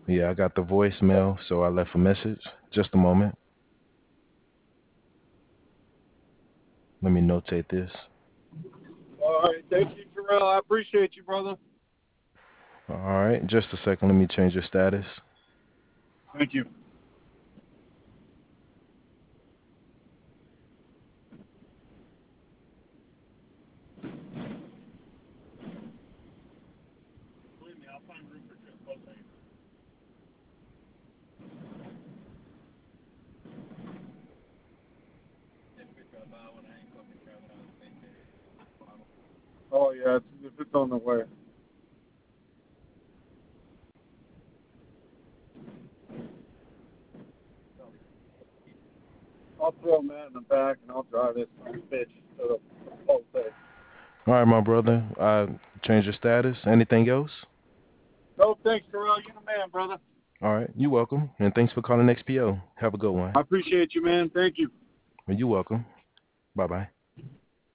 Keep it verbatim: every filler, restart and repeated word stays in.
Yeah, I got the voicemail, so I left a message. Just a moment. Let me notate this. All right, thank you, Terrell. I appreciate you, brother. All right, just a second. Let me change your status. Thank you. Believe me, I'll find room for just both of you. Oh yeah, it's, if it's on the way, I'll throw Matt in the back and I'll drive this bitch to the whole thing. All right, my brother. I changed your status. Anything else? No, thanks, Terrell. You're the man, brother. All right, you're welcome. And thanks for calling X P O. Have a good one. I appreciate you, man. Thank you. You're welcome. Bye bye.